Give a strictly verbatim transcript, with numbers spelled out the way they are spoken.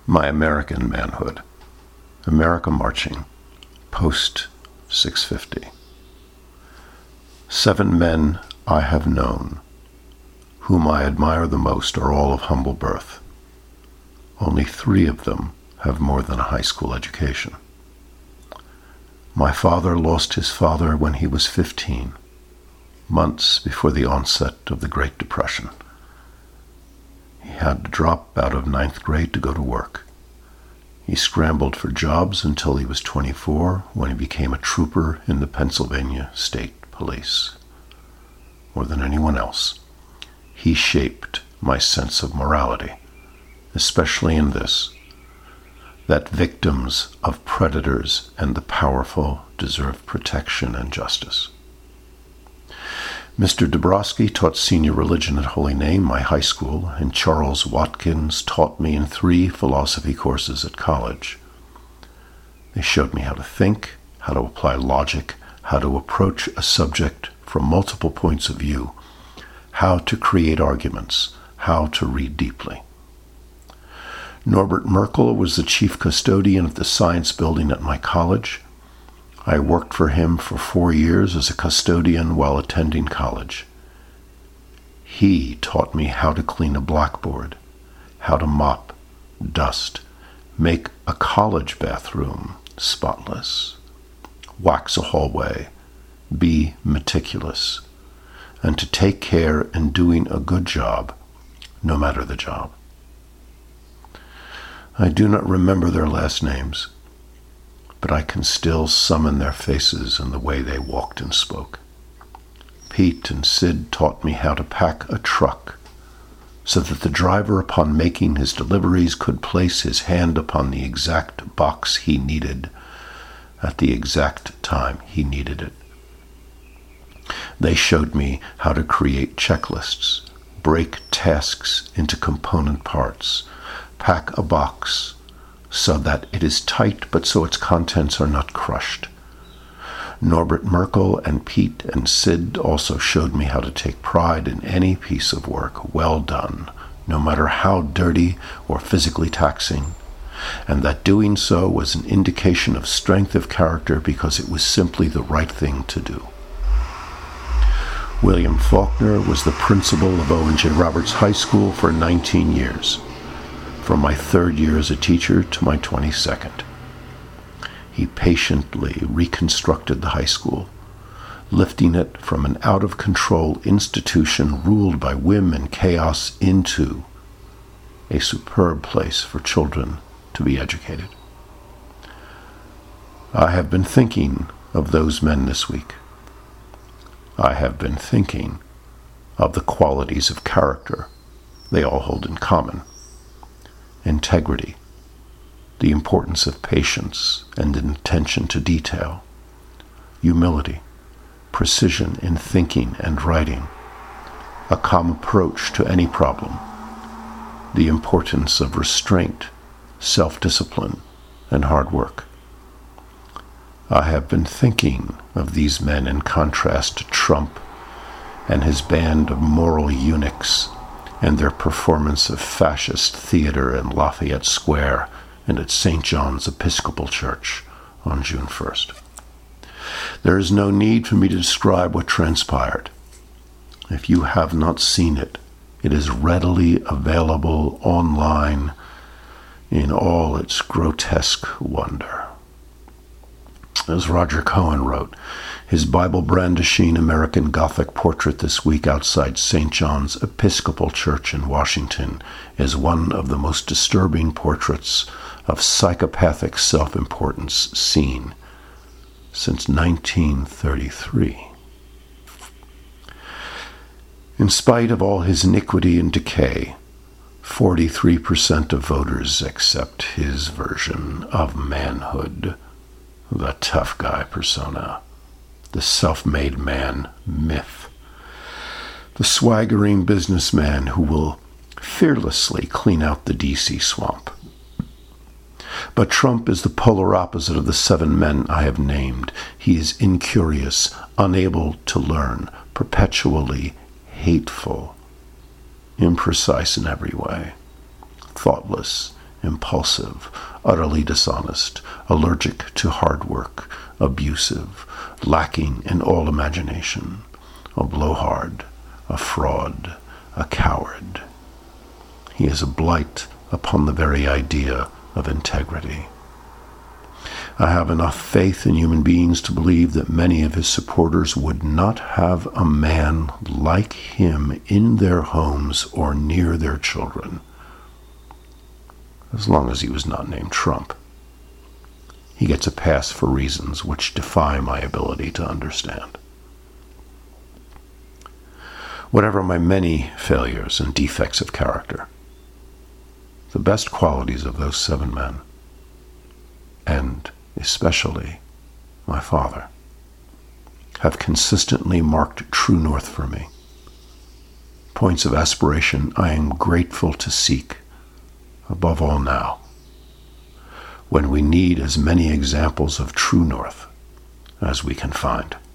My American Manhood. America Marching. Post six fifty. Seven men I have known, whom I admire the most, are all of humble birth. Only three of them have more than a high school education. My father lost his father when he was fifteen, months before the onset of the Great Depression. He had to drop out of ninth grade to go to work. He scrambled for jobs until he was twenty-four, when he became a trooper in the Pennsylvania State Police. More than anyone else, he shaped my sense of morality, especially in this, that victims of predators and the powerful deserve protection and justice. Mister Dabrowski taught senior religion at Holy Name, my high school, and Charles Watkins taught me in three philosophy courses at college. They showed me how to think, how to apply logic, how to approach a subject from multiple points of view, how to create arguments, how to read deeply. Norbert Merkel was the chief custodian of the science building at my college. I worked for him for four years as a custodian while attending college. He taught me how to clean a blackboard, how to mop, dust, make a college bathroom spotless, wax a hallway, be meticulous, and to take care in doing a good job, no matter the job. I do not remember their last names, but I can still summon their faces and the way they walked and spoke. Pete and Sid taught me how to pack a truck so that the driver, upon making his deliveries, could place his hand upon the exact box he needed at the exact time he needed it. They showed me how to create checklists, break tasks into component parts, pack a box so that it is tight but so its contents are not crushed. Norbert Merkel and Pete and Sid also showed me how to take pride in any piece of work well done, no matter how dirty or physically taxing, and that doing so was an indication of strength of character because it was simply the right thing to do. William Faulkner was the principal of Owen J. Roberts High School for nineteen years. From my third year as a teacher to my twenty-second. He patiently reconstructed the high school, lifting it from an out-of-control institution ruled by whim and chaos into a superb place for children to be educated. I have been thinking of those men this week. I have been thinking of the qualities of character they all hold in common. Integrity, the importance of patience and attention to detail, humility, precision in thinking and writing, a calm approach to any problem, the importance of restraint, self-discipline, and hard work. I have been thinking of these men in contrast to Trump and his band of moral eunuchs and their performance of fascist theater in Lafayette Square and at Saint John's Episcopal Church on June first. There is no need for me to describe what transpired. If you have not seen it, it is readily available online in all its grotesque wonder. As Roger Cohen wrote, his Bible-brandishing American Gothic portrait this week outside Saint John's Episcopal Church in Washington is one of the most disturbing portraits of psychopathic self-importance seen since nineteen thirty-three. In spite of all his iniquity and decay, forty-three percent of voters accept his version of manhood, the tough guy persona, the self-made man myth, the swaggering businessman who will fearlessly clean out the D C swamp. But Trump is the polar opposite of the seven men I have named. He is incurious, unable to learn, perpetually hateful, imprecise in every way, thoughtless, impulsive, utterly dishonest, allergic to hard work, abusive, lacking in all imagination, a blowhard, a fraud, a coward. He is a blight upon the very idea of integrity. I have enough faith in human beings to believe that many of his supporters would not have a man like him in their homes or near their children, as long as he was not named Trump. He gets a pass for reasons which defy my ability to understand. Whatever my many failures and defects of character, the best qualities of those seven men, and especially my father, have consistently marked true north for me. Points of aspiration I am grateful to seek, above all now, when we need as many examples of true north as we can find.